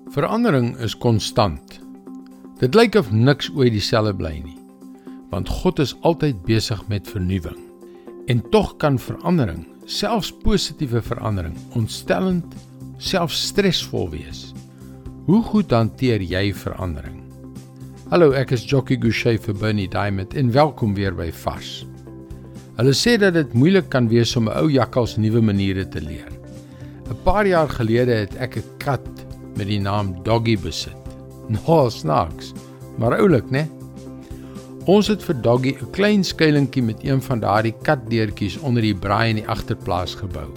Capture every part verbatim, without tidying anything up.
Verandering is konstant. Dit lyk of niks ooit dieselfde bly nie, want God is altyd besig met vernuwing. En tog kan verandering, selfs positiewe verandering, ontstellend, selfs stresvol wees. Hoe goed hanteer jy verandering? Hallo, ek is Jockey Gouchee vir Bernie Diamond en welkom weer by Vars. Hulle sê dat dit moeilik kan wees om 'n ou jakkals nuwe maniere te leer. 'n Paar jaar gelede het ek 'n kat met die naam Doggy besit. Nogal snaaks, maar oulik, né? Ons het vir Doggy 'n klein skuilingkie met een van daardie katdeurtjies onder die braai in die agterplaas gebou.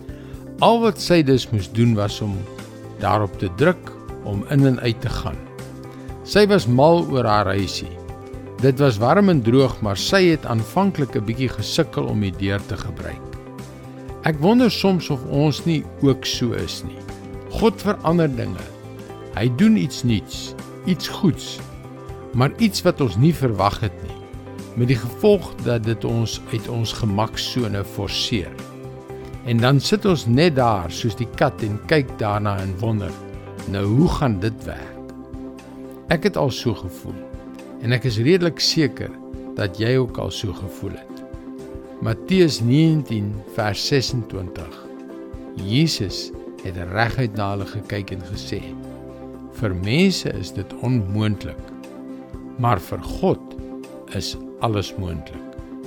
Al wat sy dus moes doen was om daarop te druk om in en uit te gaan. Sy was mal oor haar huisie. Dit was warm en droog, maar sy het aanvanklik 'n bietjie gesukkel om die deur te gebruik. Ek wonder soms of ons nie ook so is nie. God verander dinge. Hy doen iets nuuts, iets goeds, maar iets wat ons nie verwag het nie, met die gevolg dat dit ons uit ons gemaksone forceer. En dan sit ons net daar soos die kat en kyk daarna en wonder, nou hoe gaan dit werk? Ek het al so gevoel, en ek is redelik seker dat jy ook al so gevoel het. Matteus negentien vers sesentwintig. Jesus het reguit na hulle gekyk en gesê, vir mense is dit onmoontlik, maar vir God is alles moontlik.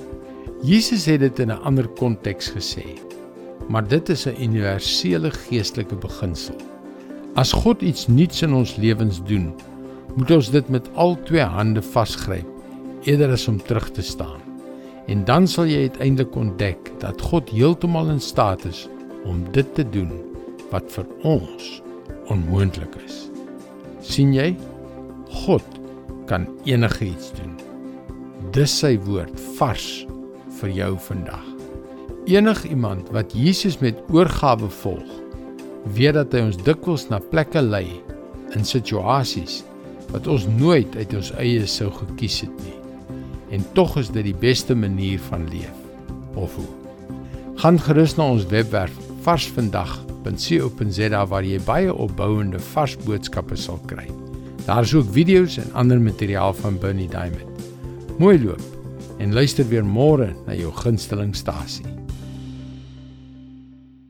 Jesus het dit in 'n ander konteks gesê, maar dit is 'n universele geestelike beginsel. As God iets nuuts in ons lewens doen, moet ons dit met al twee hande vasgryp, eerder as om terug te staan. En dan sal jy uiteindelik ontdek dat God heeltemal in staat is om dit te doen wat vir ons onmoontlik is. Sien jy? God kan enige iets doen. Dis sy woord vars vir jou vandag. Enig iemand wat Jesus met oorgawe volg, weet dat hy ons dikwels na plekke lei in situasies wat ons nooit uit ons eie sou gekies het nie. En tog is dit die beste manier van leef. Of hoe? Gaan gerus na ons webwerf varsvandag punt co punt za waar jy baie opbouende vars boodskappe sal kry. Daar is ook video's en ander materiaal van Bernie Diamond. Mooi loop en luister weer môre na jou gunsteling stasie.